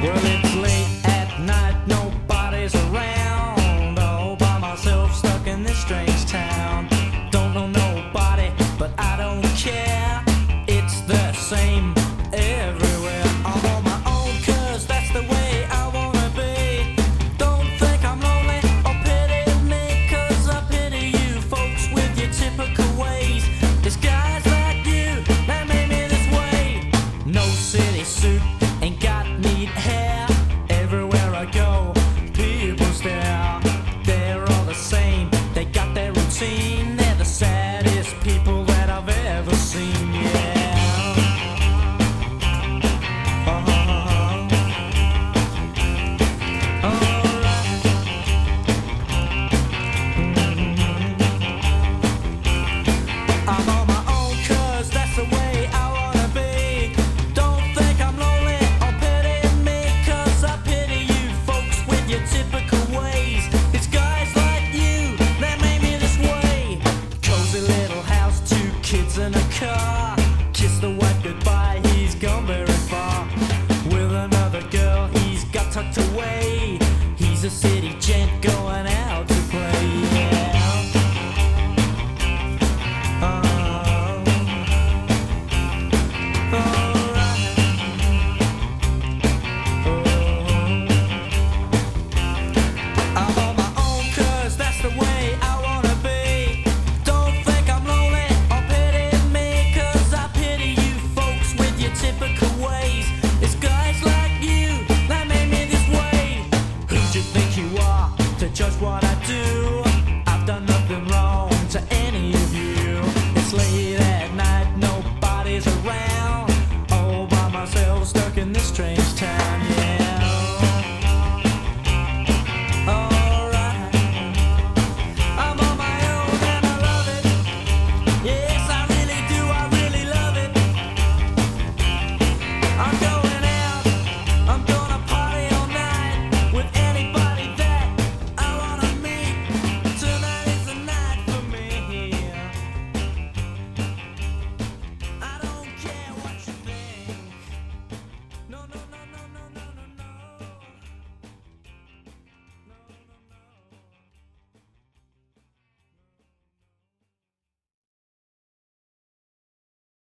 Well, it's late at night, nobody's around. All by myself, stuck in this strange town. Don't know nobody, but I don't care. It's the same everywhere. I'm on my own, 'cause that's the way I wanna be. Don't think I'm lonely or pity me, 'cause I pity you folks with your typical ways. It's guys like you that made me this way. No city suit, ain't got neat hair. Everywhere I go, people stare. They're all the same, they got their routine. They're the saddest people that I've ever seen, yeah. I'm on my own, 'cause that's the way I wanna be. Don't think I'm lonely or pity me, 'cause I pity you folks with your typical ways. It's guys like you that made me this way. Cozy little house, 2 kids in a car. Kiss the wife goodbye, he's gone very far. With another girl he's got tucked away. He's a city gent.